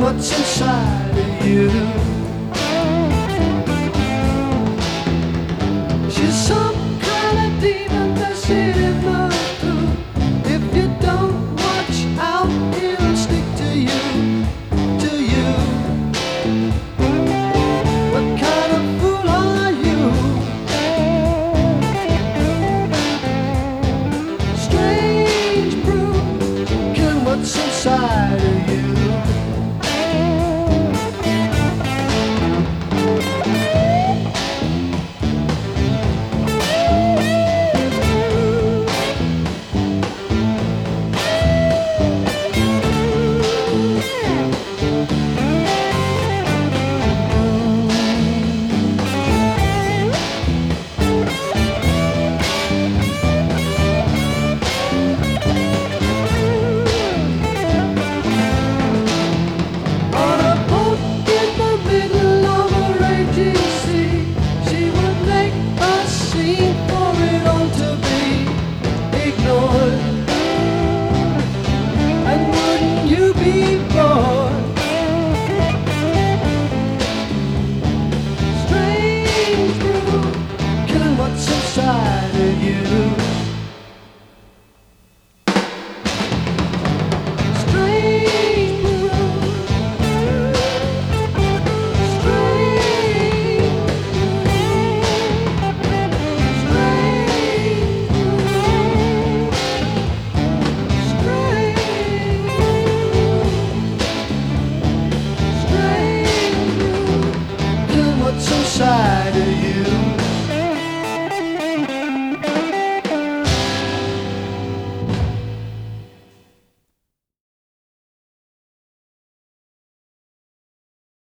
what's inside of you. She's some kind of demon that's in the food. If you don't watch out, it'll stick to you, to you. What kind of fool are you? Strange brew, killing what's inside of you. Inside of you. Strange world. Strange. Strange world. Strange. Strange world. Killing what's inside of you.